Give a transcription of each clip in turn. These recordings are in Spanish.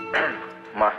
Más.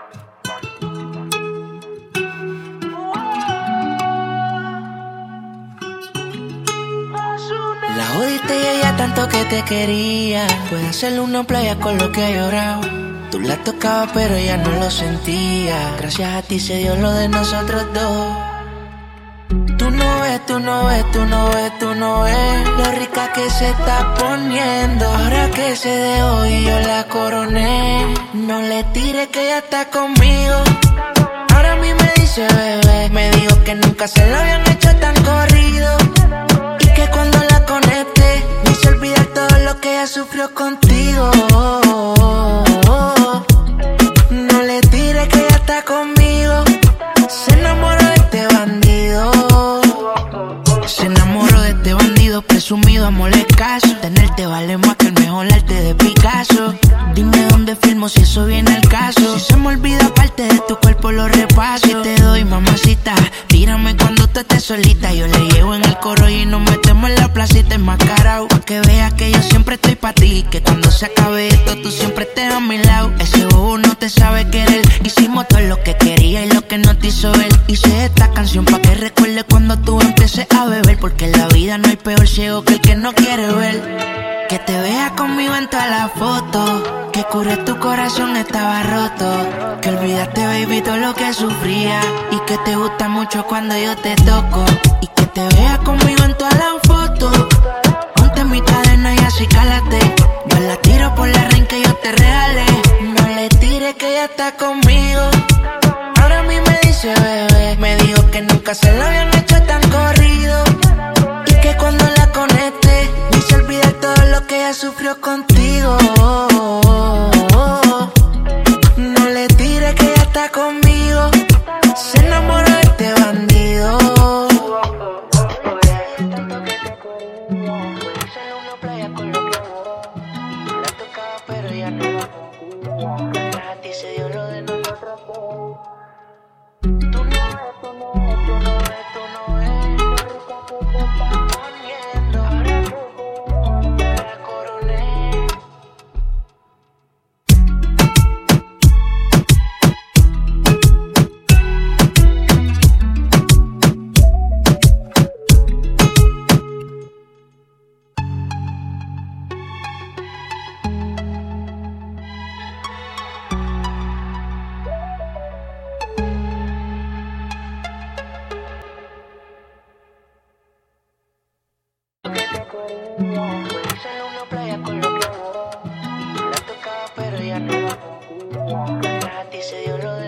La jodiste y ella tanto que te quería. Puede hacerle una playa con lo que ha llorado. Tú la tocabas pero ella no lo sentía. Gracias a ti se dio lo de nosotros dos. Tú no ves, tú no ves, tú no ves, tú no ves lo rica que se está poniendo. Ahora que se dejó y yo la coroné. No le tires que ella está conmigo. Ahora a mí me dice bebé. Me dijo que nunca se lo habían hecho tan corrido. Y que cuando la conecte me hizo olvidar todo lo que ella sufrió contigo. No le tires que ella está conmigo. Se enamoró de este bandido. Se enamoró de este bandido presumido, amorle caso. Tenerte vale más que el mejor arte de Picasso. Dime dónde filmo si eso viene al caso. Si se me olvida parte de tu cuerpo lo repaso. Si te doy mamacita, tírame cuando tú estés solita. Yo le llevo en el coro y nos metemos en la placita enmascarado. Pa' que veas que yo siempre estoy pa' ti. Que cuando se acabe esto tú siempre estés a mi lado. Ese bobo no te sabe querer. Hicimos todo lo que quería y lo que no te hizo él. Hice esta canción pa' que recuerde cuando tú empieces a beber. Porque en la vida no hay peor ciego que el que no quiere ver. Que te veas conmigo en todas las fotos. Que cure tu corazón estaba roto. Que olvidaste baby todo lo que sufría. Y que te gusta mucho cuando yo te toco. Y que te veas conmigo en todas las fotos. Ponte mi cadena y así cálate. Yo la tiro por la ring que yo te regalé. No le tires que ella está conmigo. Ahora a mí me dice bebé. Me dijo que nunca se lo habían hecho tan corrido. Y que cuando la conecte me hizo olvidar todo lo que ella sufrió contigo. No le tires que ella está conmigo. Se enamoró de este bandido. Pero ella no lo sentía. Gracias a ti se dio lo de nosotros dos. Tú no ves, tú no ves, tú no ves, tú no ves lo rica que te está poniendo. Ahora que la coroné. Hacerle una playa con lo que hago. La tocaba pero ella no lo sentía. Gracias a ti se dio lo de